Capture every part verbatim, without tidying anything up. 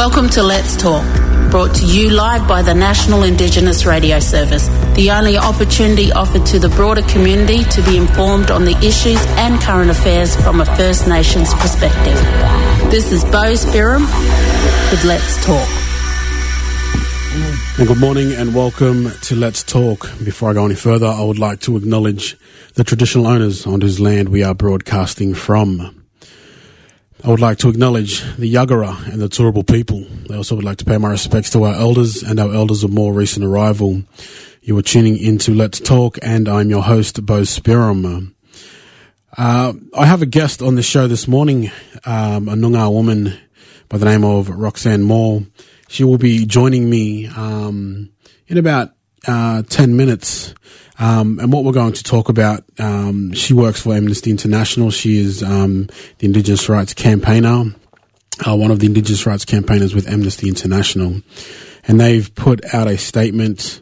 Welcome to Let's Talk, brought to you live by the National Indigenous Radio Service, the only opportunity offered to the broader community to be informed on the issues and current affairs from a First Nations perspective. This is Bo Spirum with Let's Talk. And good morning and welcome to Let's Talk. Before I go any further, I would like to acknowledge the traditional owners on whose land we are broadcasting from. I would like to acknowledge the Yagara and the Turrbal people. I also would like to pay my respects to our elders and our elders of more recent arrival. You are tuning into Let's Talk, and I'm your host, Bo Spirum. Uh, I have a guest on the show this morning, um, a Noongar woman by the name of Roxanne Moore. She will be joining me um, in about uh, ten minutes. Um, and what we're going to talk about, um, she works for Amnesty International. She is um, the Indigenous Rights Campaigner, uh, one of the Indigenous Rights Campaigners with Amnesty International. And they've put out a statement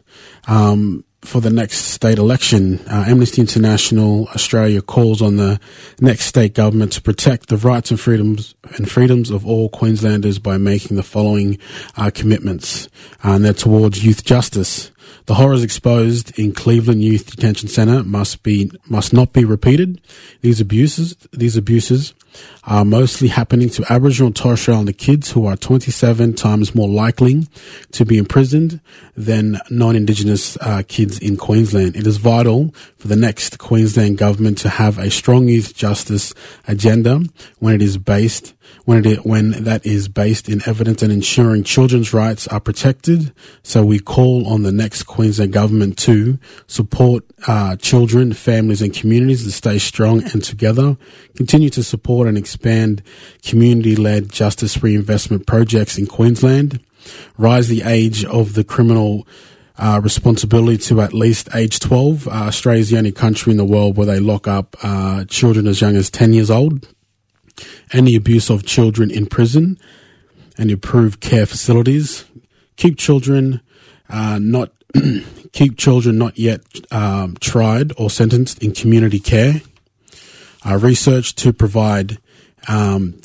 um, for the next state election. Uh, Amnesty International Australia calls on the next state government to protect the rights and freedoms and freedoms of all Queenslanders by making the following uh, commitments. Uh, and they're towards youth justice. The horrors exposed in Cleveland Youth Detention Centre must be must not be repeated. These abuses these abuses are mostly happening to Aboriginal and Torres Strait Islander kids who are twenty-seven times more likely to be imprisoned than non-Indigenous uh, kids in Queensland. It is vital for the next Queensland government to have a strong youth justice agenda when it is based when it when that is based in evidence and ensuring children's rights are protected. So we call on the next Queensland government to support uh, children, families and communities to stay strong and together, continue to support and expand community-led justice reinvestment projects in Queensland, rise the age of the criminal uh, responsibility to at least age twelve. Uh, Australia is the only country in the world where they lock up uh, children as young as ten years old. And the abuse of children in prison and improve care facilities. Keep children uh, not keep children not yet um, tried or sentenced in community care. Uh, research to provide um,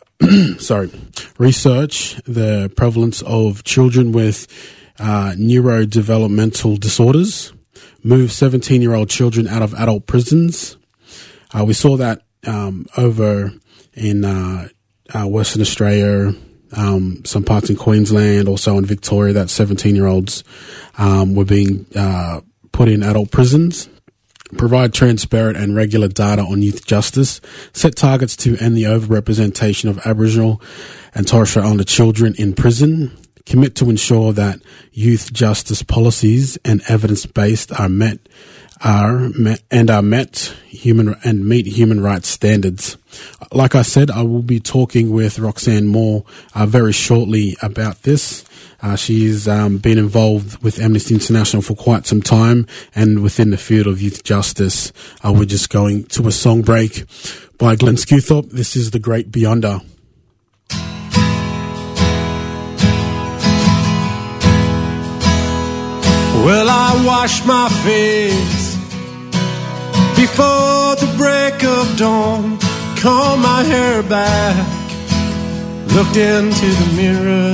sorry research the prevalence of children with uh, neurodevelopmental disorders. Move seventeen-year-old children out of adult prisons. Uh, we saw that um, over in uh, uh, Western Australia, um, some parts in Queensland, also in Victoria, that seventeen-year-olds um, were being uh, put in adult prisons. Provide transparent and regular data on youth justice. Set targets to end the overrepresentation of Aboriginal and Torres Strait Islander children in prison. Commit to ensure that youth justice policies and evidence-based are met are met and are met human and meet human rights standards. Like I said, I will be talking with Roxanne Moore uh, very shortly about this. Uh, she's um, been involved with Amnesty International for quite some time and within the field of youth justice. Uh, we're just going to a song break by Glenn Skewthorpe. This is The Great Beyonder. Well, I wash my face before the break of dawn, comb my hair back, looked into the mirror,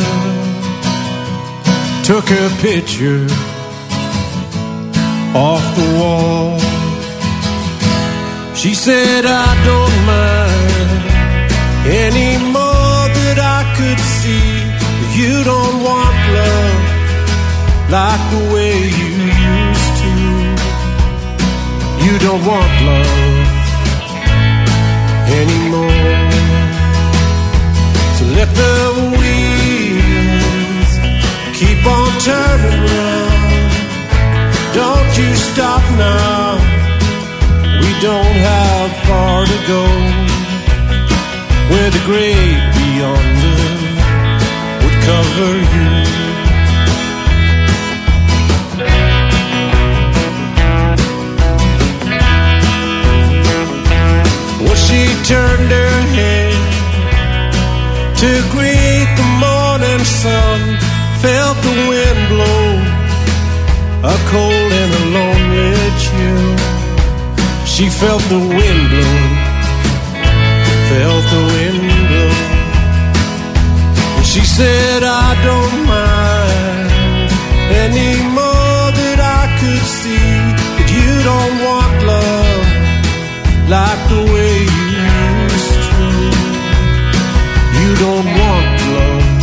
took a picture off the wall. She said, I don't mind anymore that I could see that you don't want love like the way you used to. You don't want love anymore. So let the wheels keep on turning round. Don't you stop now. We don't have far to go. Where the great beyonder would cover you. Well, she turned her head to greet the morning sun, felt the wind blow, a cold and a lonely chill. She felt the wind blow, felt the wind blow. And she said, said I don't mind anymore, that I could see that you don't want love like the way you used to. You don't want love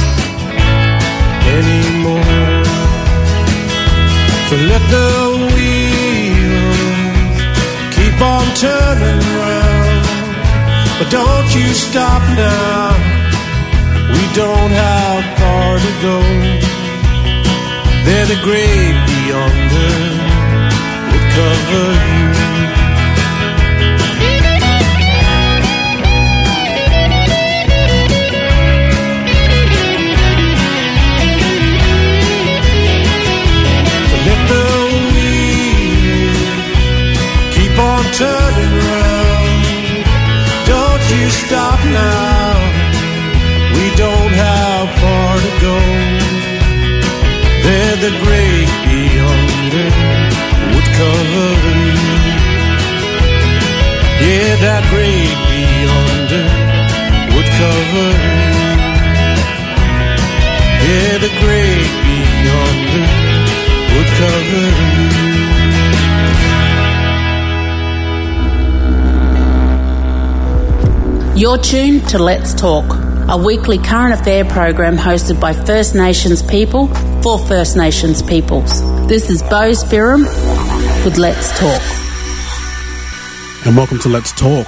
anymore. So let the wheels keep on turning round, but don't you stop now. We don't have far to go. There the great beyonder would cover you. So let the wheels keep on turning round. Don't you stop now. We don't have far to go. There the great beyonder would cover you. Yeah, that great beyonder would cover you. Yeah, the great beyonder would cover you. You're tuned to Let's Talk, a weekly current affair program hosted by First Nations people for First Nations peoples. This is Bo Spirim with Let's Talk. And welcome to Let's Talk.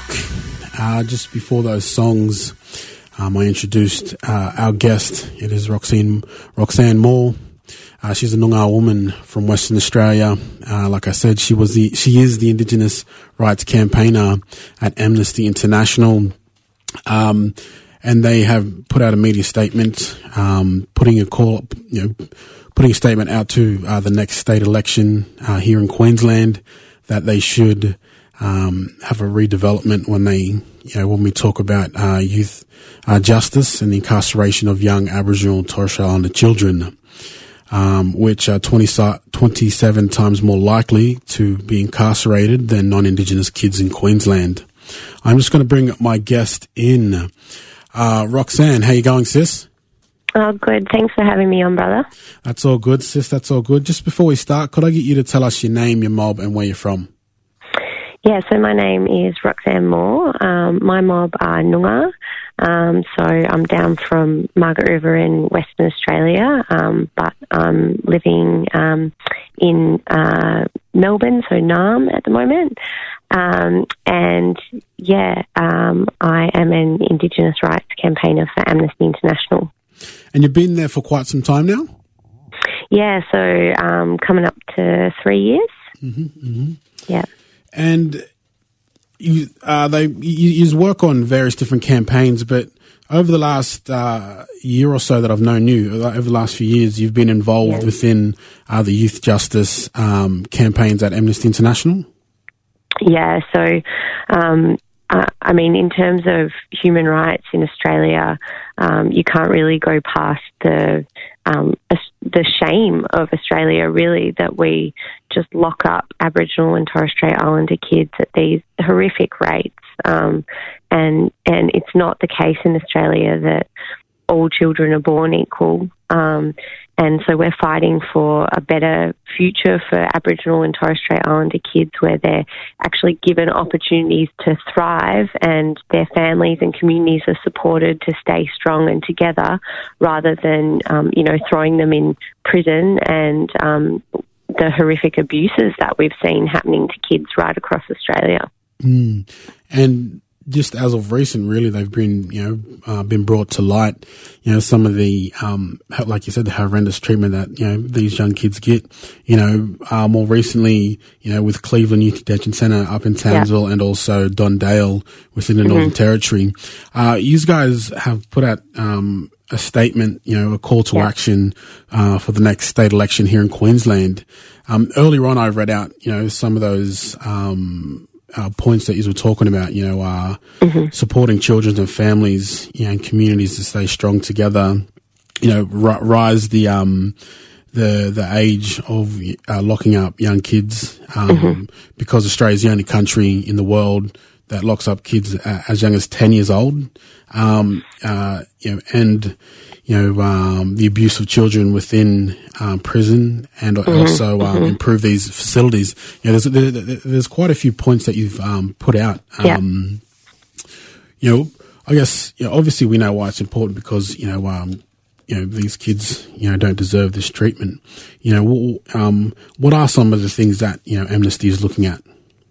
Uh, just before those songs, um, I introduced uh, our guest. It is Roxanne, Roxanne Moore. Uh, she's a Noongar woman from Western Australia. Uh, like I said, she was the she is the Indigenous rights campaigner at Amnesty International. Um, and they have put out a media statement, um, putting a call, you know, putting a statement out to uh, the next state election uh, here in Queensland that they should um, have a redevelopment when they, you know, when we talk about uh, youth uh, justice and the incarceration of young Aboriginal and Torres Strait Islander children, um, which are twenty, twenty-seven times more likely to be incarcerated than non-Indigenous kids in Queensland. I'm just going to bring my guest in. Uh, Roxanne, how you going, sis? Oh, good. Thanks for having me on, brother. That's all good, sis. That's all good. Just before we start, could I get you to tell us your name, your mob, and where you're from? Yeah, so my name is Roxanne Moore. Um, my mob are Noongar. Um, so I'm down from Margaret River in Western Australia, um, but I'm living um, in uh, Melbourne, so Naarm at the moment. Um, and yeah, um, I am an Indigenous rights campaigner for Amnesty International. And you've been there for quite some time now? Yeah, so um, coming up to three years. Mm-hmm, mm-hmm. Yeah. And you, uh, they, you, you work on various different campaigns, but over the last uh, year or so that I've known you, over the last few years, you've been involved yeah. within uh, the youth justice um, campaigns at Amnesty International? Yeah, so, um, uh, I mean, in terms of human rights in Australia, um, you can't really go past the um, the shame of Australia, really, that we just lock up Aboriginal and Torres Strait Islander kids at these horrific rates. Um, and and it's not the case in Australia that all children are born equal. Um, and so we're fighting for a better future for Aboriginal and Torres Strait Islander kids where they're actually given opportunities to thrive and their families and communities are supported to stay strong and together rather than, um, you know, throwing them in prison and um, the horrific abuses that we've seen happening to kids right across Australia. Mm. And just as of recent, really, they've been, you know, uh, been brought to light, you know, some of the, um, like you said, the horrendous treatment that, you know, these young kids get, you know, uh, more recently, you know, with Cleveland Youth Detention Centre up in Townsville yeah. and also Don Dale within the mm-hmm. Northern Territory. Uh, you guys have put out, um, a statement, you know, a call to yeah. action, uh, for the next state election here in Queensland. Um, earlier on, I read out, you know, some of those, um, Uh, points that you were talking about, you know, uh, mm-hmm. supporting children and families, you know, and communities to stay strong together, you know, r- rise the, um, the, the age of, uh, locking up young kids, um, mm-hmm. because Australia is the only country in the world that locks up kids uh, as young as ten years old. um, uh, you know, and you know um, the abuse of children within um, prison, and mm-hmm. also um, mm-hmm. improve these facilities. You know, there's there, there's quite a few points that you've um, put out. Um, yeah. You know, I guess you know, obviously we know why it's important because you know. Um, You know, these kids, you know, don't deserve this treatment. You know, um, what are some of the things that, you know, Amnesty is looking at?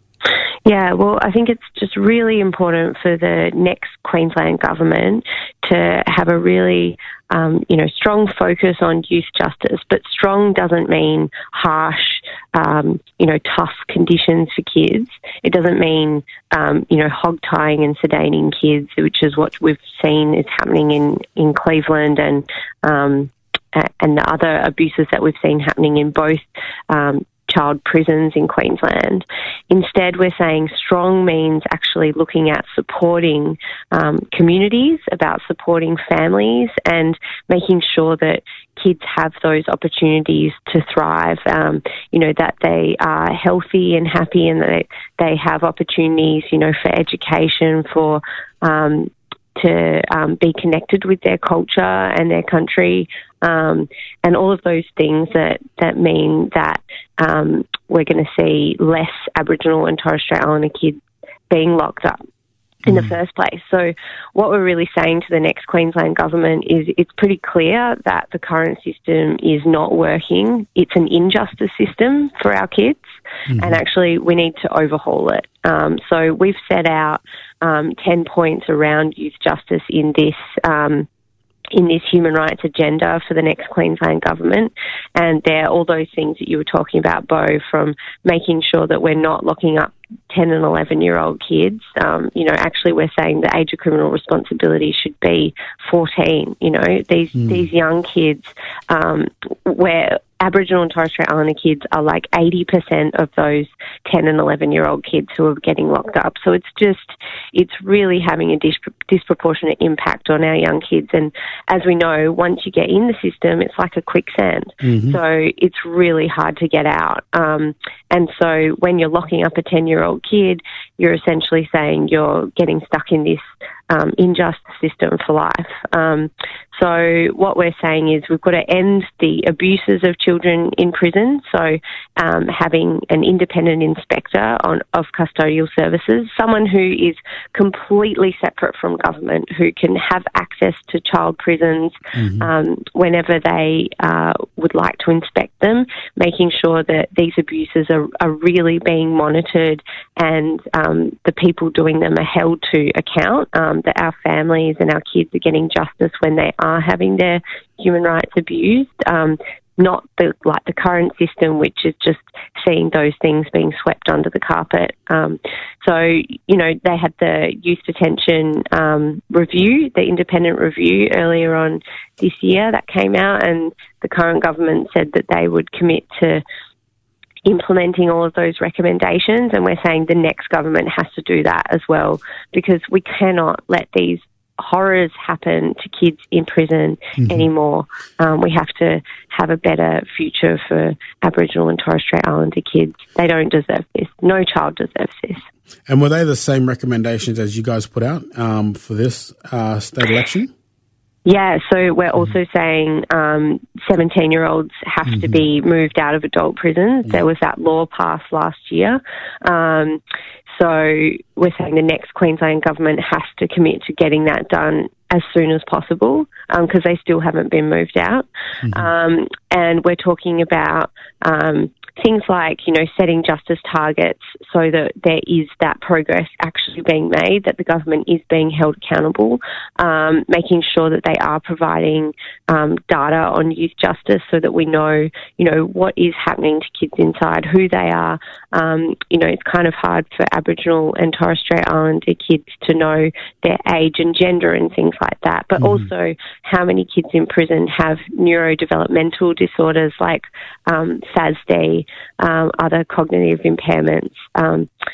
Yeah, well, I think it's just really important for the next Queensland government to have a really, um, you know, strong focus on youth justice. But strong doesn't mean harsh, um, you know, tough conditions for kids. It doesn't mean, um, you know, hog-tying and sedating kids, which is what we've seen is happening in, in Cleveland and um, and the other abuses that we've seen happening in both um child prisons in Queensland. Instead, we're saying strong means actually looking at supporting um, communities, about supporting families and making sure that kids have those opportunities to thrive, um, you know, that they are healthy and happy and that they have opportunities, you know, for education, for um, to um, be connected with their culture and their country, um, and all of those things that, that mean that um, we're going to see less Aboriginal and Torres Strait Islander kids being locked up in mm. the first place. So what we're really saying to the next Queensland government is it's pretty clear that the current system is not working. It's an injustice system for our kids, mm. and actually we need to overhaul it. Um, so we've set out um, ten points around youth justice in this um in this human rights agenda for the next Queensland government. And they're all those things that you were talking about, Bo, from making sure that we're not locking up ten and eleven-year-old kids. Um, you know, actually we're saying the age of criminal responsibility should be fourteen. You know, these, mm. these young kids, um, where Aboriginal and Torres Strait Islander kids are like eighty percent of those ten and eleven-year-old kids who are getting locked up. So it's just, it's really having a dis- disproportionate impact on our young kids. And as we know, once you get in the system, it's like a quicksand. Mm-hmm. So it's really hard to get out. Um, and so when you're locking up a ten-year-old kid, you're essentially saying you're getting stuck in this um, injustice system for life. Um, so what we're saying is we've got to end the abuses of children in prison. So um, having an independent inspector on of custodial services, someone who is completely separate from government, who can have access to child prisons mm-hmm. um, whenever they uh, would like to inspect them, making sure that these abuses are, are really being monitored and um, the people doing them are held to account, um, that our families and our kids are getting justice when they are having their human rights abused, um, not the, like the current system, which is just seeing those things being swept under the carpet. Um, so, you know, they had the youth detention um, review, the independent review earlier on this year that came out, and the current government said that they would commit to implementing all of those recommendations, and we're saying the next government has to do that as well, because we cannot let these horrors happen to kids in prison mm-hmm. anymore. Um, we have to have a better future for Aboriginal and Torres Strait Islander kids. They don't deserve this. No child deserves this. And were they the same recommendations as you guys put out um, for this uh, state election? Yeah, so we're also mm-hmm. saying um, seventeen-year-olds have mm-hmm. to be moved out of adult prisons. Yeah. There was that law passed last year. Um, so we're saying the next Queensland government has to commit to getting that done as soon as possible, because um, they still haven't been moved out. Mm-hmm. Um, and we're talking about um, things like, you know, setting justice targets so that there is that progress actually being made, that the government is being held accountable, um, making sure that they are providing um, data on youth justice so that we know, you know, what is happening to kids inside, who they are. Um, you know, it's kind of hard for Aboriginal and Torres Strait Islander kids to know their age and gender and things like that, but mm-hmm. also how many kids in prison have neurodevelopmental disorders like um, S A S D, um, other cognitive impairments. Um,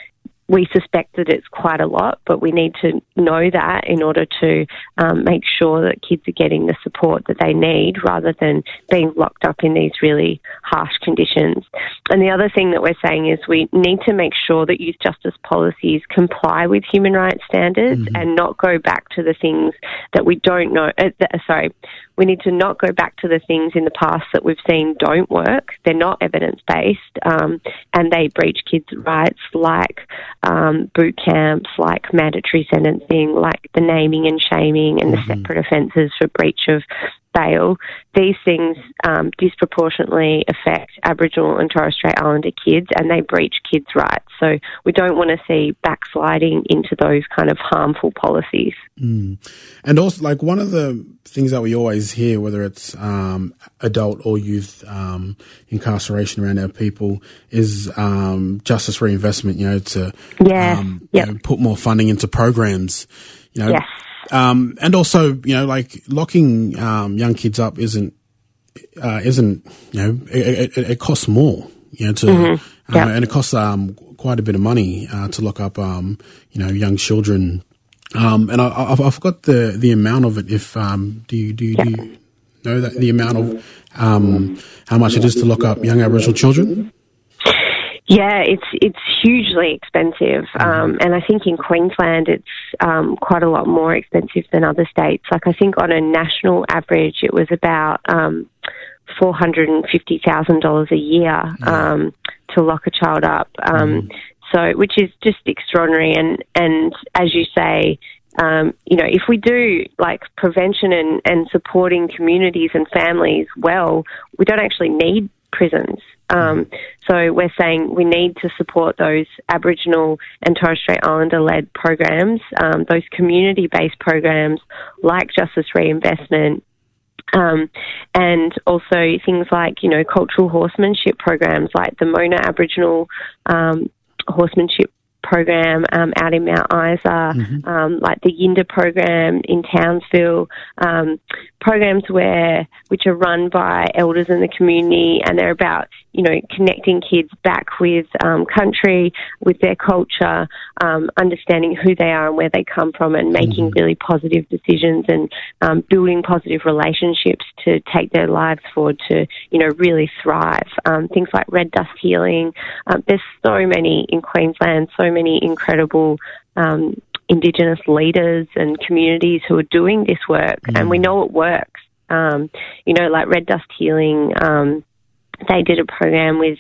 we suspect that it's quite a lot, but we need to know that in order to um, make sure that kids are getting the support that they need rather than being locked up in these really harsh conditions. And the other thing that we're saying is we need to make sure that youth justice policies comply with human rights standards mm-hmm. and not go back to the things that we don't know. Uh, th- sorry, we need to not go back to the things in the past that we've seen don't work. They're not evidence-based um, and they breach kids' rights, like um, boot camps, like mandatory sentencing, like the naming and shaming and mm-hmm. the separate offences for breach of bail. These things um, disproportionately affect Aboriginal and Torres Strait Islander kids, and they breach kids' rights. So we don't want to see backsliding into those kind of harmful policies. Mm. And also, like, one of the things that we always hear, whether it's um, adult or youth um, incarceration around our people, is um, justice reinvestment, you know, to yeah. um, yep. you know, put more funding into programs, you know. Yes. Um, and also, you know, like locking um, young kids up isn't uh, isn't you know it, it, it costs more, you know, to mm-hmm. yep. um, and it costs um, quite a bit of money uh, to lock up um, you know young children. Um, and I, I, I forgot the the amount of it. If um, do you do you, yep. do you know that the amount of um, how much it is to lock up young Aboriginal children? Yeah, it's it's hugely expensive, um, and I think in Queensland it's um, quite a lot more expensive than other states. Like I think on a national average, it was about um, four hundred and fifty thousand dollars a year um, to lock a child up. Um, mm. So, which is just extraordinary, and and as you say. Um, you know, if we do like prevention and, and supporting communities and families well, we don't actually need prisons. Um, so we're saying we need to support those Aboriginal and Torres Strait Islander-led programs, um, those community-based programs like justice reinvestment, um, and also things like, you know, cultural horsemanship programs like the Mona Aboriginal um, horsemanship program um, out in Mount Isa, mm-hmm. um, like the Yinda program in Townsville, um, programs where which are run by elders in the community, and they're about, you know, connecting kids back with um, country, with their culture, um, understanding who they are and where they come from, and making mm-hmm. really positive decisions and um, building positive relationships to take their lives forward to, you know, really thrive. Um, things like Red Dust Healing. Um, there's so many in Queensland, so many incredible um, Indigenous leaders and communities who are doing this work, mm. and we know it works. Um, you know, like Red Dust Healing, um, they did a program with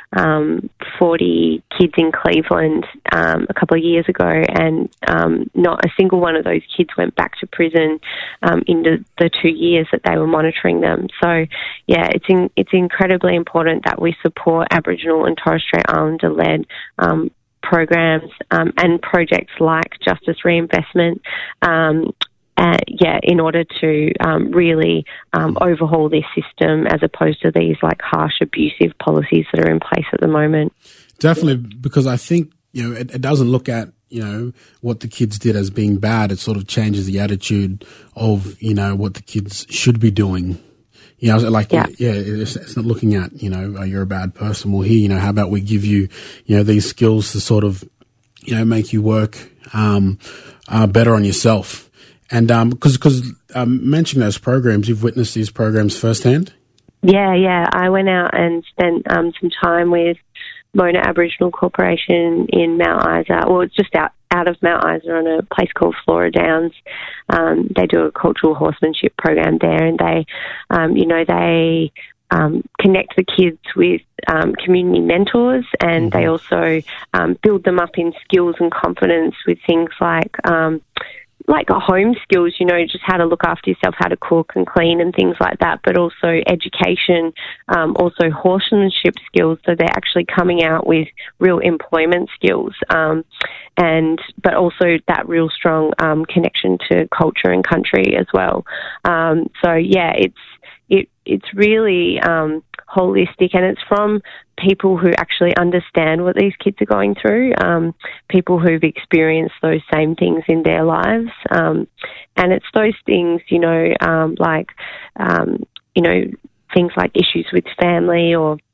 um, forty kids in Cleveland um, a couple of years ago, and um, not a single one of those kids went back to prison um, in the, the two years that they were monitoring them. So, yeah, it's in, it's incredibly important that we support Aboriginal and Torres Strait Islander-led um, programs um, and projects like justice reinvestment, um, uh, yeah, in order to um, really um, overhaul this system as opposed to these like harsh, abusive policies that are in place at the moment. Definitely, because I think, you know, it, it doesn't look at, you know, what the kids did as being bad. It sort of changes the attitude of, you know, what the kids should be doing. You know, like, yeah, yeah it's, it's not looking at, you know, oh, you're a bad person. Well, here, you know, how about we give you, you know, these skills to sort of, you know, make you work um, uh, better on yourself. And um, because because um, mentioning those programs, you've witnessed these programs firsthand? Yeah, yeah. I went out and spent um, some time with Mona Aboriginal Corporation in Mount Isa, or it's just out, out of Mount Isa on a place called Flora Downs. Um, they do a cultural horsemanship program there, and they, um, you know, they um, connect the kids with um, community mentors, and mm-hmm. they also um, build them up in skills and confidence with things like um, like home skills, you know, just how to look after yourself, how to cook and clean and things like that, but also education, um, also horsemanship skills. So they're actually coming out with real employment skills, um, and but also that real strong um, connection to culture and country as well. Um, so yeah, it's it it's really um, holistic, and it's from people who actually understand what these kids are going through, um, people who've experienced those same things in their lives. Um, and it's those things, you know, um, like, um, you know, things like issues with family or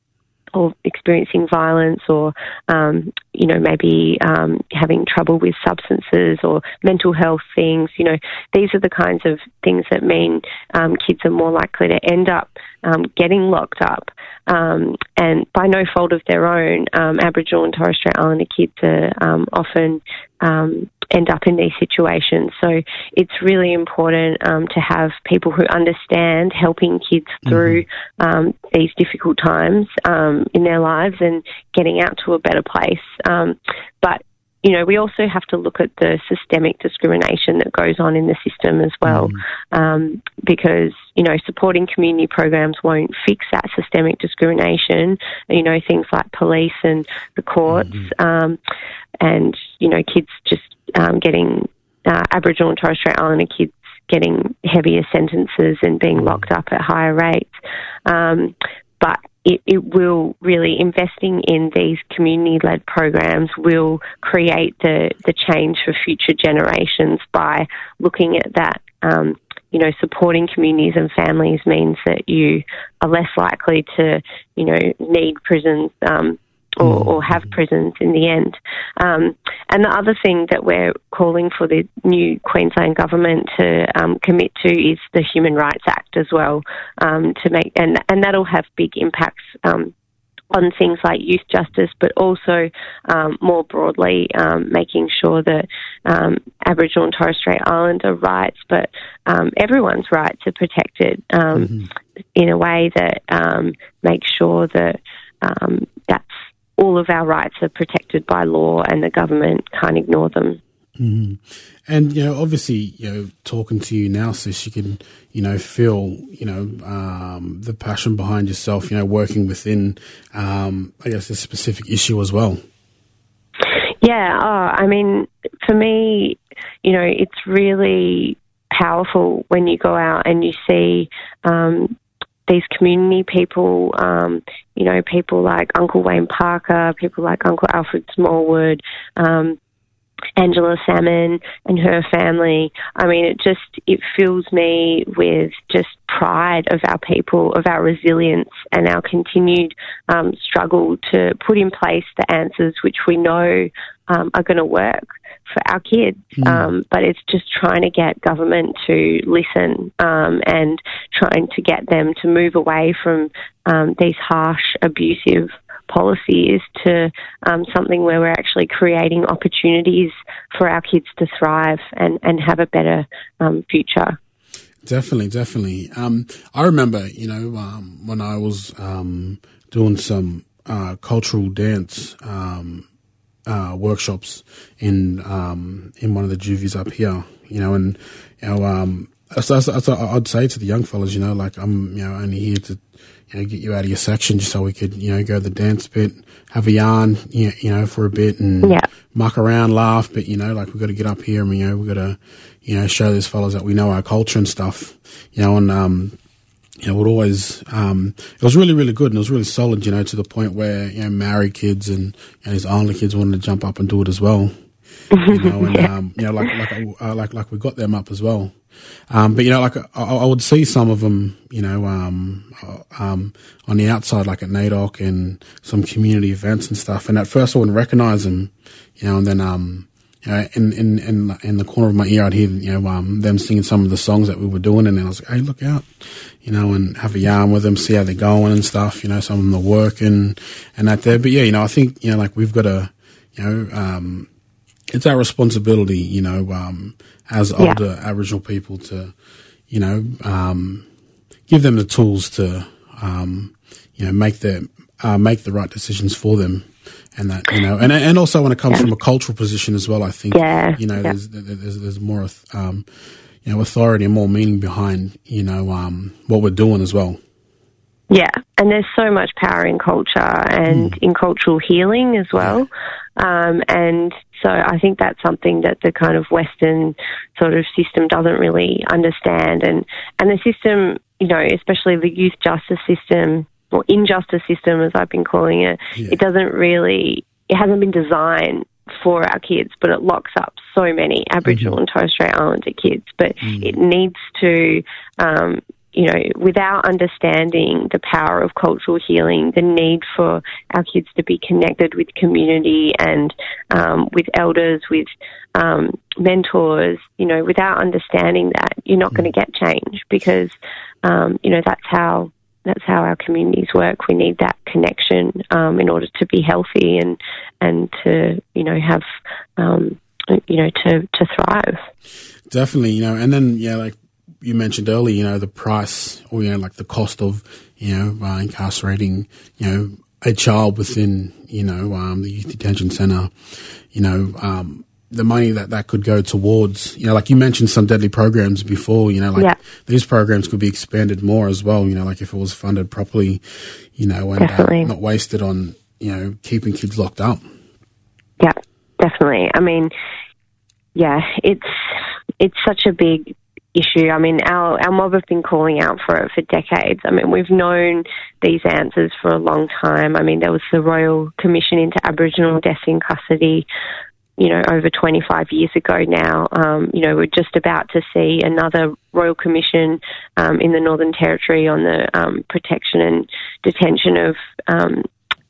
or experiencing violence, or um, you know, maybe um, having trouble with substances or mental health things. You know, these are the kinds of things that mean um, kids are more likely to end up um, getting locked up. Um, and by no fault of their own, um, Aboriginal and Torres Strait Islander kids are um, often um, end up in these situations. So it's really important um, to have people who understand helping kids through mm-hmm. um, these difficult times um, in their lives and getting out to a better place. Um, but you know, we also have to look at the systemic discrimination that goes on in the system as well, mm. um, because, you know, supporting community programs won't fix that systemic discrimination. You know, things like police and the courts, mm-hmm. um, and, you know, kids just um, getting, uh, Aboriginal and Torres Strait Islander kids getting heavier sentences and being mm. locked up at higher rates. Um, but It, it will really, investing in these community-led programs will create the, the change for future generations by looking at that. Um, you know, supporting communities and families means that you are less likely to, you know, need prisons um, or, or have prisons in the end. Um, and the other thing that we're calling for the new Queensland government to um, commit to is the Human Rights Act as well, um, to make and and that'll have big impacts um, on things like youth justice, but also um, more broadly um, making sure that um, Aboriginal and Torres Strait Islander rights, but um, everyone's rights are protected um, mm-hmm. in a way that um, makes sure that um, that's all of our rights are protected by law and the government can't ignore them. Mm-hmm. And, you know, obviously, you know, talking to you now, sis, you can, you know, feel, you know, um, the passion behind yourself, you know, working within, um, I guess, a specific issue as well. Yeah, oh, I mean, for me, you know, it's really powerful when you go out and you see um, these community people, um, you know, people like Uncle Wayne Parker, people like Uncle Alfred Smallwood, um, Angela Salmon and her family. I mean, it just, it fills me with just pride of our people, of our resilience and our continued um, struggle to put in place the answers which we know um, are going to work for our kids. Mm. Um, but it's just trying to get government to listen um, and trying to get them to move away from um, these harsh, abusive policies to um, something where we're actually creating opportunities for our kids to thrive and, and have a better um, future. Definitely, definitely. Um, I remember, you know, um, when I was um, doing some uh, cultural dance um, uh, workshops in um, in one of the juvies up here, you know, and you know, um, so, so, so I'd say to the young fellas, you know, like I'm, you know, only here to, you know, get you out of your section just so we could, you know, go the dance bit, have a yarn, you know, you know for a bit and yeah. muck around, laugh. But, you know, like we've got to get up here and, you know, we've got to, you know, show these fellas that we know our culture and stuff, you know, and, um, you know, it always, um, it was really, really good and it was really solid, you know, to the point where, you know, married kids and, and his only kids wanted to jump up and do it as well. You know, and, yeah. um, you know, like, like, uh, like, like we got them up as well. Um, but, you know, like I, I would see some of them, you know, um, um, on the outside, like at NAIDOC and some community events and stuff. And at first I wouldn't recognize them, you know, and then, um, you know, in, in, in, in the corner of my ear, I'd hear, you know, um, them singing some of the songs that we were doing. And then I was like, hey, look out, you know, and have a yarn with them, see how they're going and stuff. You know, some of them are working and that there. But yeah, you know, I think, you know, like we've got to, you know, um, it's our responsibility, you know, um, as older yeah. Aboriginal people to, you know, um, give them the tools to, um, you know, make the uh, make the right decisions for them, and that, you know, and and also when it comes yeah. from a cultural position as well, I think, yeah. you know, yeah. there's, there's there's more, um, you know, authority and more meaning behind, you know, um, what we're doing as well. Yeah, and there's so much power in culture and mm. in cultural healing as well. Um, and so I think that's something that the kind of Western sort of system doesn't really understand. And, and the system, you know, especially the youth justice system or injustice system, as I've been calling it, yeah. it doesn't really, it hasn't been designed for our kids, but it locks up so many Aboriginal mm-hmm. and Torres Strait Islander kids. But mm. it needs to, um, you know, without understanding the power of cultural healing, the need for our kids to be connected with community and um, with elders, with um, mentors, you know, without understanding that, you're not going to get change because, um, you know, that's how that's how our communities work. We need that connection um, in order to be healthy and and to, you know, have, um, you know, to, to thrive. Definitely, you know, and then, yeah, like you mentioned earlier, you know, the price or, you know, like the cost of, you know, uh, incarcerating, you know, a child within, you know, um, the youth detention centre, you know, um, the money that that could go towards, you know, like you mentioned some deadly programs before, you know, like yeah. these programs could be expanded more as well, you know, like if it was funded properly, you know, and uh, not wasted on, you know, keeping kids locked up. Yeah, definitely. I mean, yeah, it's it's such a big issue. I mean, our, our mob have been calling out for it for decades. I mean, we've known these answers for a long time. I mean, there was the Royal Commission into Aboriginal Deaths in Custody, you know, over twenty-five years ago now. Um, you know, we're just about to see another Royal Commission um, in the Northern Territory on the um, protection and detention of um,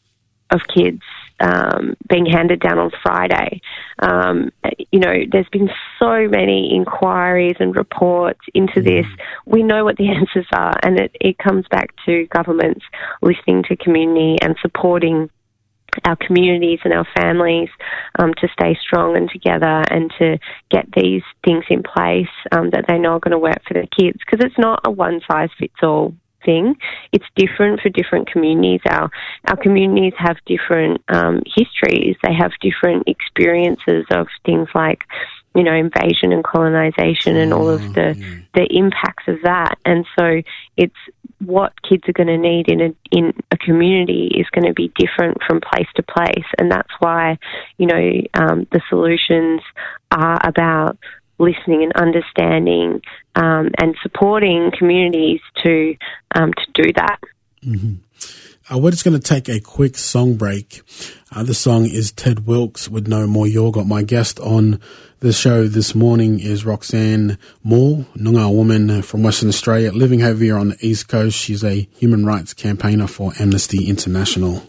of kids um, being handed down on Friday. Um, you know, there's been so many inquiries and reports into this. We know what the answers are, and it, it comes back to governments listening to community and supporting our communities and our families um, to stay strong and together and to get these things in place um, that they know are going to work for their kids, because it's not a one-size-fits-all thing. It's different for different communities. Our our communities have different um, histories. They have different experiences of things like, you know, invasion and colonization and all of the, yeah. the impacts of that. And so it's what kids are going to need in a, in a community is going to be different from place to place. And that's why, you know, um, the solutions are about listening and understanding um, and supporting communities to um, to do that. Mm-hmm. Uh, we're just going to take a quick song break. Uh, the song is Ted Wilkes with No More Yoga. My guest on the show this morning is Roxanne Moore, Noongar woman from Western Australia, living over here on the East Coast. She's a human rights campaigner for Amnesty International.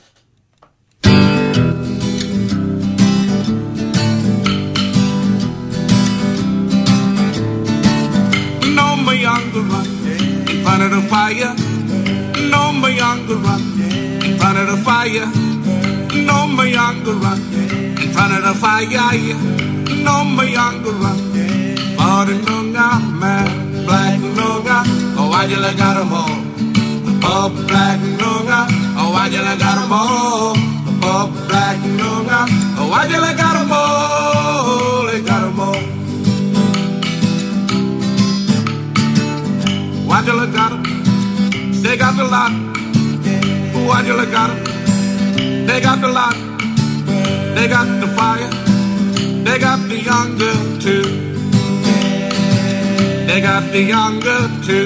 No more younger run in front of the fire. No more younger run in front of the fire. No more younger run in front of the fire. No more younger run for the Noongar man, black Noongar. Oh, why you like got 'em all? The pop black Noongar. Oh, why you like got 'em all? The pop black Noongar. Oh, why you like got 'em all? They got 'em all. Why you like got 'em? They got the lot. Why you like got 'em? They got the lot. They got the fire. They got the younger too. They got the younger too.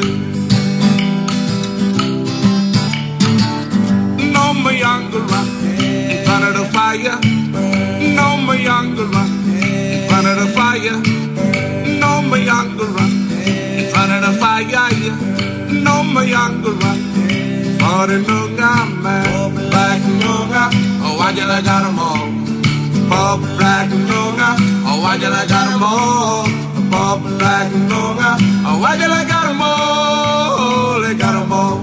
No more younger run in front of the fire. No more younger run in front of the fire. No more younger run in front of the fire. No more younger run for the Noongar man, black Noongar. Oh, why you like got 'em all? Pop black Noongar. Oh, why you like got 'em all? Pop black Noongar. Oh, why you like got 'em all? They got 'em all.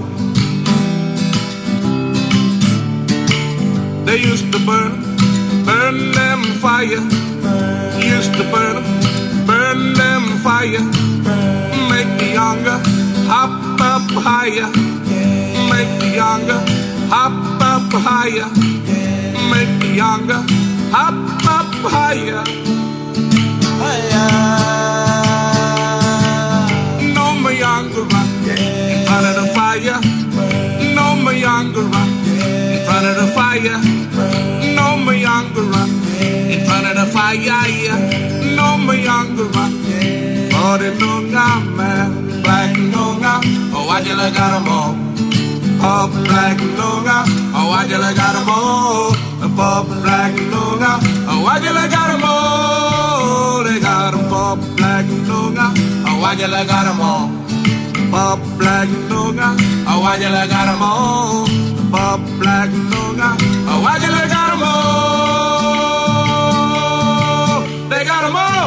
They used to burn, burn them fire. Used to burn them, burn them fire. Make the younger hop up higher. Make the younger hop up higher. Make the younger hop up higher. No more younger run in front of the fire. No more younger run in front of the fire. No more younger run in front of the fire. No more younger run for the Noongar man, black Noongar. Oh, why you like got 'em all? Pop black Noongar. Oh, why you like got 'em all? Pop black Noongar. Oh, why you like got 'em all? They got 'em pop black Noongar. Oh, why you like got 'em all? Bob Black Noga, I want you like Aramo. Bob Black Noga, I want you like Aramo. They got 'em all.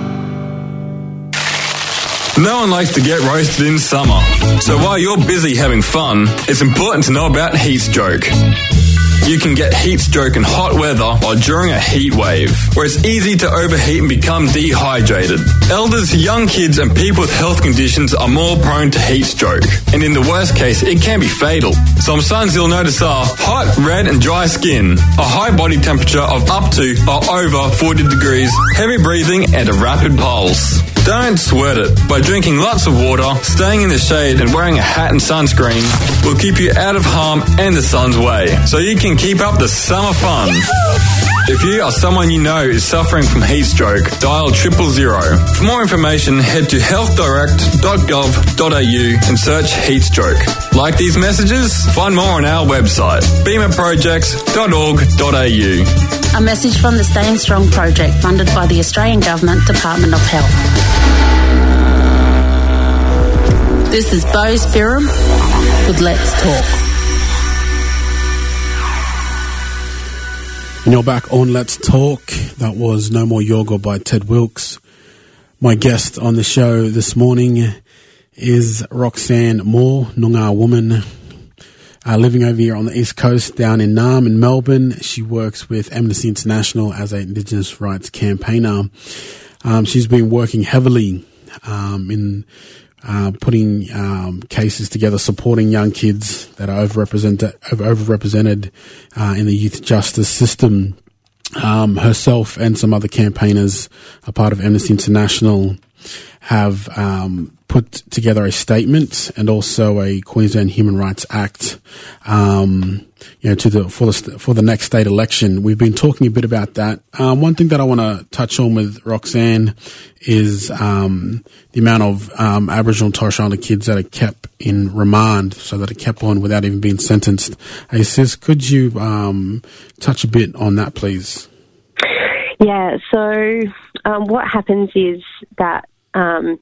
No one likes to get roasted in summer. So while you're busy having fun, it's important to know about heat stroke. You can get heat stroke in hot weather or during a heat wave, where it's easy to overheat and become dehydrated. Elders, young kids and people with health conditions are more prone to heat stroke, and in the worst case, it can be fatal. Some signs you'll notice are hot, red and dry skin, a high body temperature of up to or over forty degrees, heavy breathing and a rapid pulse. Don't sweat it. By drinking lots of water, staying in the shade and wearing a hat and sunscreen will keep you out of harm and the sun's way, so you can keep up the summer fun. If you or someone you know is suffering from heat stroke, dial triple zero. For more information, head to health direct dot gov dot a u and search heat stroke. Like these messages? Find more on our website, beamer projects dot org dot a u. A message from the Staying Strong project funded by the Australian Government Department of Health. This is Bo Spirum with Let's Talk. And you're back on Let's Talk. That was No More Yoga by Ted Wilkes. My guest on the show this morning is Roxanne Moore, Noongar woman, uh, living over here on the East Coast, down in Naarm in Melbourne. She works with Amnesty International as an Indigenous rights campaigner. Um, she's been working heavily um, in uh, putting um, cases together, supporting young kids that are overrepresented, overrepresented uh, in the youth justice system. Um, herself and some other campaigners, a part of Amnesty International, have um, put together a statement and also a Queensland Human Rights Act, um, you know, to the for the for the next state election. We've been talking a bit about that. Um, one thing that I want to touch on with Roxanne is um, the amount of um, Aboriginal and Torres Strait Islander kids that are kept in remand, so that are kept on without even being sentenced. Hey, sis, could you um, touch a bit on that, please? Yeah. So um, what happens is that Um,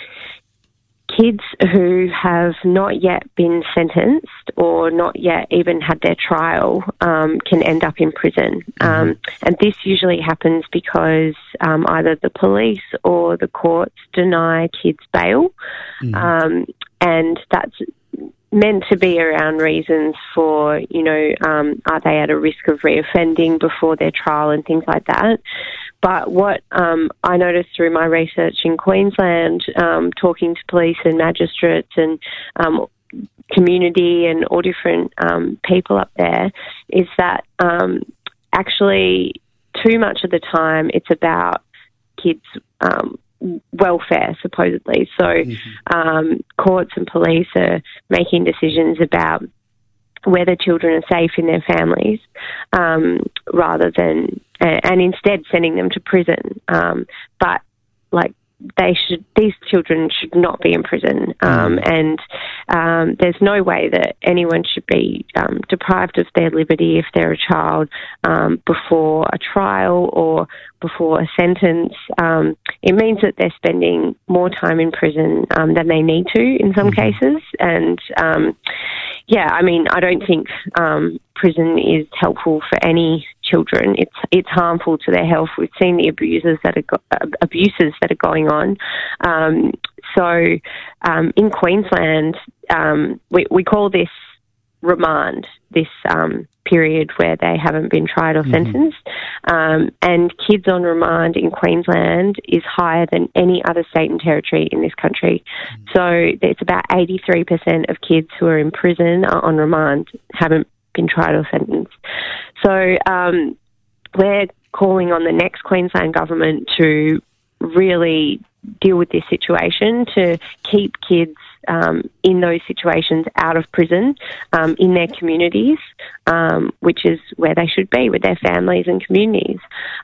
kids who have not yet been sentenced or not yet even had their trial um, can end up in prison. Um, and this usually happens because um, either the police or the courts deny kids bail. Mm-hmm. Um, and that's meant to be around reasons for, you know, um, are they at a risk of reoffending before their trial and things like that. But what um, I noticed through my research in Queensland, um, talking to police and magistrates and um, community and all different um, people up there, is that um, actually too much of the time it's about kids' um, welfare, supposedly. So mm-hmm. um, courts and police are making decisions about whether children are safe in their families, um, rather than, uh, and instead sending them to prison. Um, but like they should, these children should not be in prison, um, mm. and um, there's no way that anyone should be um, deprived of their liberty if they're a child um, before a trial or before a sentence. Um, it means that they're spending more time in prison um, than they need to in some mm. cases, and um, yeah, I mean, I don't think um, prison is helpful for any children. It's it's harmful to their health. We've seen the abuses that are go- abuses that are going on. Um, so um, in Queensland, um, we we call this remand, this um, period where they haven't been tried or sentenced. Mm-hmm. Um, and kids on remand in Queensland is higher than any other state and territory in this country. Mm-hmm. So it's about eighty-three percent of kids who are in prison are on remand, haven't been tried or sentenced. So um, we're calling on the next Queensland government to really deal with this situation, to keep kids um, in those situations out of prison, um, in their communities, um, which is where they should be, with their families and communities.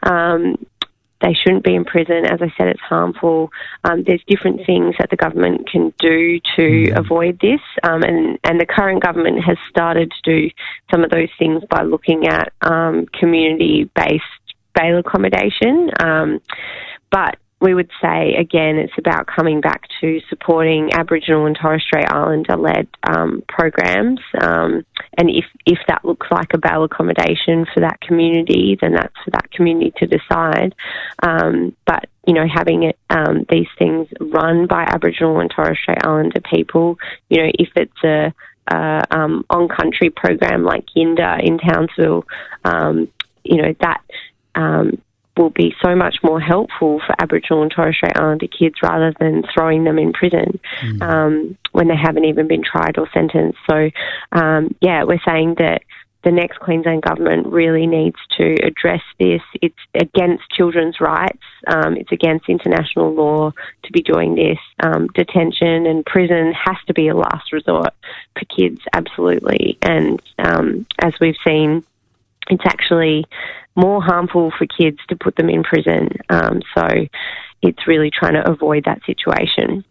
Um, they shouldn't be in prison. As I said, it's harmful. Um, there's different things that the government can do to mm-hmm. avoid this, um, and, and the current government has started to do some of those things by looking at um, community-based bail accommodation. Um, but we would say, again, it's about coming back to supporting Aboriginal and Torres Strait Islander-led um, programs. Um, and if, if that looks like a bail accommodation for that community, then that's for that community to decide. Um, but, you know, having it, um, these things run by Aboriginal and Torres Strait Islander people, you know, if it's a, a um, on-country program like Yinda in Townsville, um, you know, that um, will be so much more helpful for Aboriginal and Torres Strait Islander kids rather than throwing them in prison mm. um, when they haven't even been tried or sentenced. So, um, yeah, we're saying that the next Queensland government really needs to address this. It's against children's rights. Um, it's against international law to be doing this. Um, detention and prison has to be a last resort for kids, absolutely. And um, as we've seen, it's actually more harmful for kids to put them in prison. Um, so it's really trying to avoid that situation.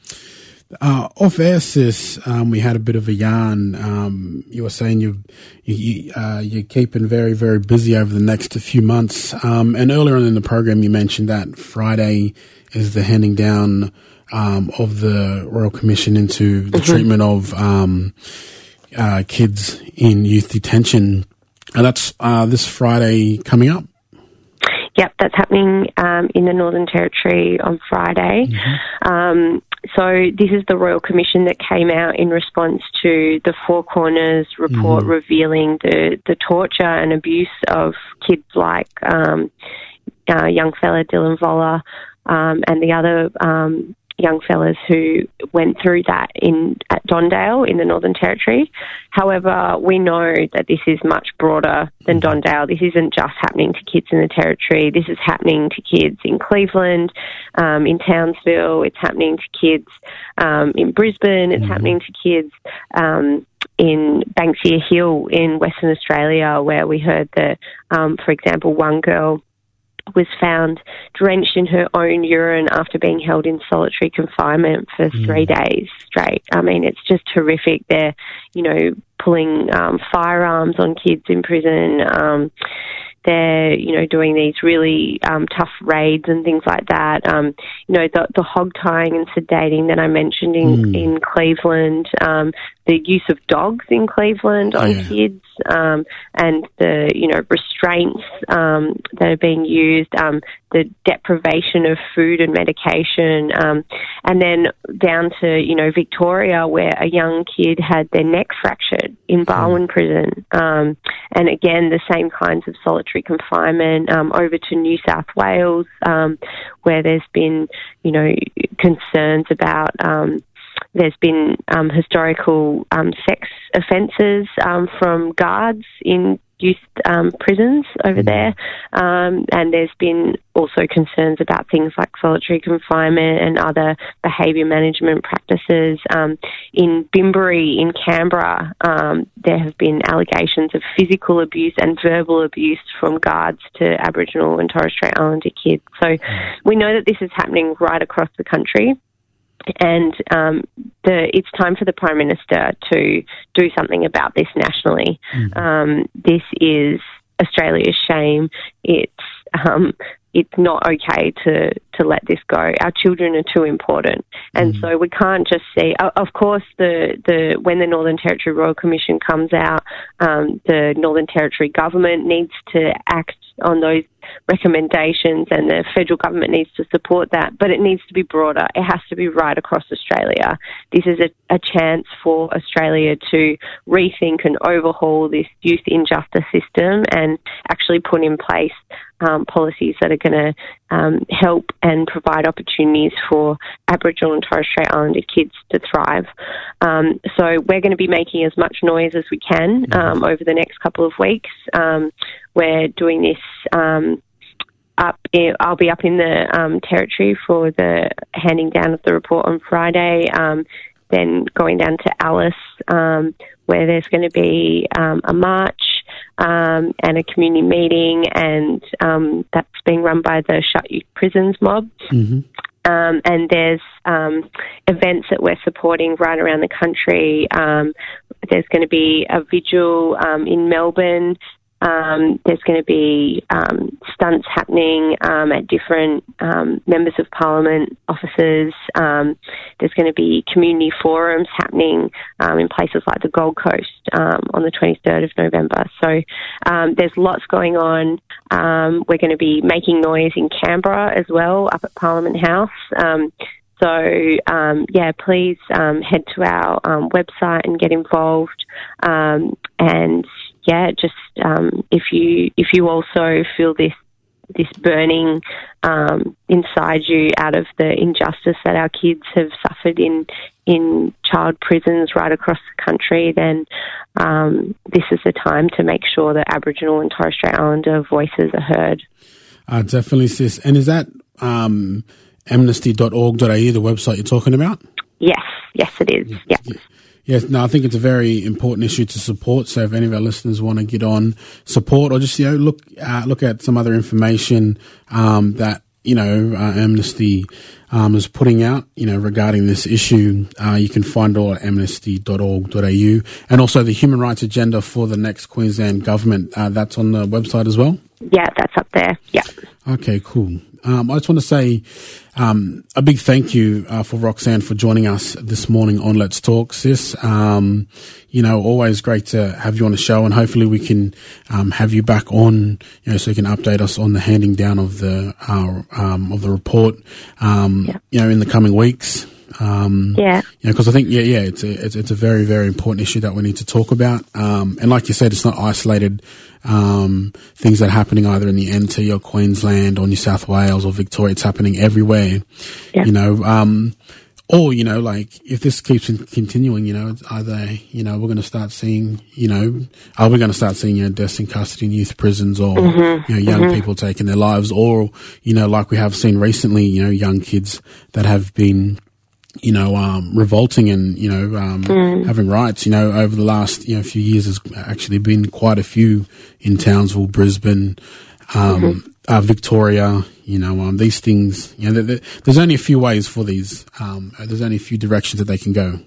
Uh, off air, sis, um, we had a bit of a yarn. Um, you were saying you, you, uh, you're keeping very, very busy over the next few months. Um, and earlier on in the program, you mentioned that Friday is the handing down um, of the Royal Commission into the mm-hmm. treatment of um, uh, kids in youth detention. And that's uh, this Friday coming up. Yep, that's happening um, in the Northern Territory on Friday. Mm-hmm. Um, so this is the Royal Commission that came out in response to the Four Corners report mm-hmm. revealing the, the torture and abuse of kids like um, uh, young fella Dylan Voller um, and the other um, young fellas who went through that in at Dondale in the Northern Territory. However, we know that this is much broader than Dondale. This isn't just happening to kids in the Territory. This is happening to kids in Cleveland, um, in Townsville. It's happening to kids um, in Brisbane. It's mm-hmm. happening to kids um, in Banksia Hill in Western Australia, where we heard that, um, for example, one girl was found drenched in her own urine after being held in solitary confinement for mm. three days straight. I mean, it's just horrific. They're, you know, pulling um, firearms on kids in prison. Um, they're, you know, doing these really um, tough raids and things like that. Um, you know, the, the hog tying and sedating that I mentioned in, mm. in Cleveland, um, the use of dogs in Cleveland on yeah. kids, um, and the, you know, restraints um, that are being used, um, the deprivation of food and medication, um, and then down to, you know, Victoria, where a young kid had their neck fractured in Barwon mm. prison. Um, and again, the same kinds of solitary confinement, um, over to New South Wales, um, where there's been, you know, concerns about, um, there's been um, historical um, sex offences um, from guards in youth um, prisons over there, um, and there's been also concerns about things like solitary confinement and other behaviour management practices. Um, in Bimbury, in Canberra, um, there have been allegations of physical abuse and verbal abuse from guards to Aboriginal and Torres Strait Islander kids. So we know that this is happening right across the country. And um, the, it's time for the Prime Minister to do something about this nationally. Mm. Um, this is Australia's shame. It's um, it's not okay to, to let this go. Our children are too important. And mm. so we can't just see, of course, the, the when the Northern Territory Royal Commission comes out, um, the Northern Territory government needs to act on those recommendations and the federal government needs to support that, but it needs to be broader. It has to be right across Australia. This is a, a chance for Australia to rethink and overhaul this youth injustice system and actually put in place um, policies that are going to um, help and provide opportunities for Aboriginal and Torres Strait Islander kids to thrive. Um, so we're going to be making as much noise as we can um, over the next couple of weeks. Um, we're doing this um, up. I'll be up in the um, Territory for the handing down of the report on Friday. Um, then going down to Alice, um, where there's going to be um, a march um, and a community meeting, and um, that's being run by the Shut Youth Prisons mob. Mm-hmm. Um, and there's um, events that we're supporting right around the country. Um, there's going to be a vigil um, in Melbourne Um, there's going to be um, stunts happening um, at different um, members of parliament offices. Um, there's going to be community forums happening um, in places like the Gold Coast um, on the twenty-third of November. So um, there's lots going on. Um, we're going to be making noise in Canberra as well, up at Parliament House. Um, so, um, yeah, please um, head to our um, website and get involved. Um, and yeah, just um, if you if you also feel this this burning um, inside you out of the injustice that our kids have suffered in in child prisons right across the country, then um, this is the time to make sure that Aboriginal and Torres Strait Islander voices are heard. Uh, definitely, sis. And is that um, amnesty dot org dot a u, the website you're talking about? Yes, yes, it is. Yeah. yeah. Yes, no, I think it's a very important issue to support. So if any of our listeners want to get on support or just, you know, look, uh, look at some other information, um, that, you know, uh, Amnesty, um, is putting out, you know, regarding this issue, uh, you can find all at amnesty dot org dot a u, and also the human rights agenda for the next Queensland government. Uh, that's on the website as well. Yeah, that's up there. Yeah. Okay, cool. Um, I just want to say um, a big thank you uh, for Roxanne for joining us this morning on Let's Talk, sis. Um, you know, always great to have you on the show, and hopefully we can um, have you back on, you know, so you can update us on the handing down of the uh, um, of the report, um, yeah. you know, in the coming weeks. Um, yeah. You know, because I think, yeah, yeah, it's a, it's, it's a very, very important issue that we need to talk about. Um, and like you said, it's not isolated, um, things that are happening either in the N T or Queensland or New South Wales or Victoria. It's happening everywhere, yeah. you know, um, or, you know, like if this keeps continuing, you know, it's either, you know, we're going to start seeing, you know, are we going to start seeing, you know, deaths in custody in youth prisons or, mm-hmm. you know, young mm-hmm. people taking their lives, or, you know, like we have seen recently, you know, young kids that have been, you know, um, revolting and, you know, um, mm. having riots, you know, over the last, you know, few years. There's actually been quite a few in Townsville, Brisbane, um, mm-hmm. uh, Victoria, you know, um, these things, you know, there, there's only a few ways for these, um, there's only a few directions that they can go.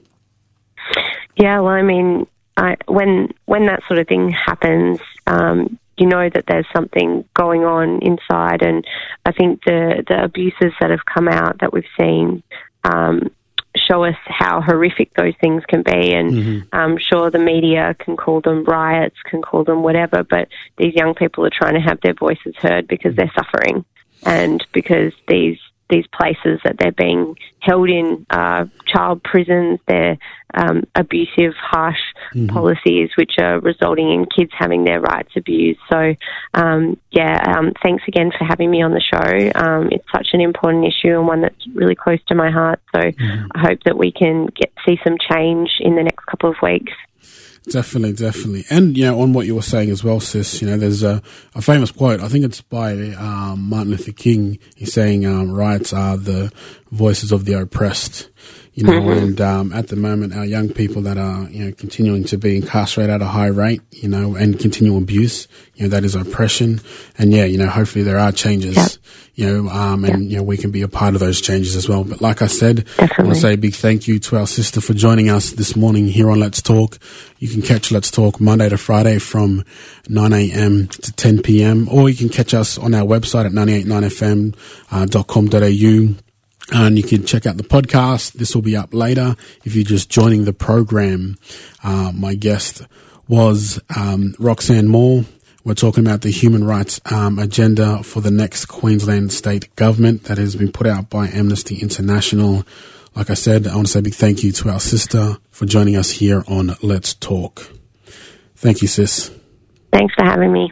Yeah, well, I mean, I, when, when that sort of thing happens, um, you know that there's something going on inside. And I think the, the abuses that have come out that we've seen, um, show us how horrific those things can be. And mm-hmm. I'm sure the media can call them riots, can call them whatever, but these young people are trying to have their voices heard because they're suffering, and because these these places that they're being held in are child prisons, they're um, abusive, harsh mm-hmm. policies which are resulting in kids having their rights abused. So, um, yeah, um, thanks again for having me on the show. Um, it's such an important issue and one that's really close to my heart. So mm-hmm. I hope that we can get see some change in the next couple of weeks. Definitely, definitely. And, you know, on what you were saying as well, sis, you know, there's a, a famous quote, I think it's by um, Martin Luther King. He's saying um, riots are the voices of the oppressed, you know, mm-hmm. and um, at the moment our young people that are, you know, continuing to be incarcerated at a high rate, you know, and continual abuse, you know, that is oppression. And, yeah, you know, hopefully there are changes, yep. you know, um, and, yep. you know, we can be a part of those changes as well. But like I said, Definitely. I want to say a big thank you to our sister for joining us this morning here on Let's Talk. You can catch Let's Talk Monday to Friday from nine a.m. to ten p.m. or you can catch us on our website at nine eight nine f m dot com dot a u. And you can check out the podcast. This will be up later if you're just joining the program. Uh, my guest was um, Roxanne Moore. We're talking about the human rights um, agenda for the next Queensland state government that has been put out by Amnesty International. Like I said, I want to say a big thank you to our sister for joining us here on Let's Talk. Thank you, sis. Thanks for having me.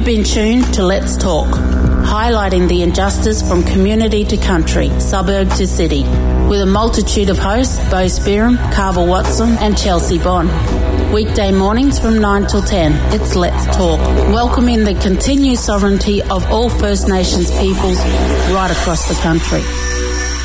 been tuned to Let's Talk, highlighting the injustice from community to country, suburb to city, with a multitude of hosts, Bo Spearham, Carver Watson and Chelsea Bond. Weekday mornings from nine till ten, it's Let's Talk, welcoming the continued sovereignty of all First Nations peoples right across the country.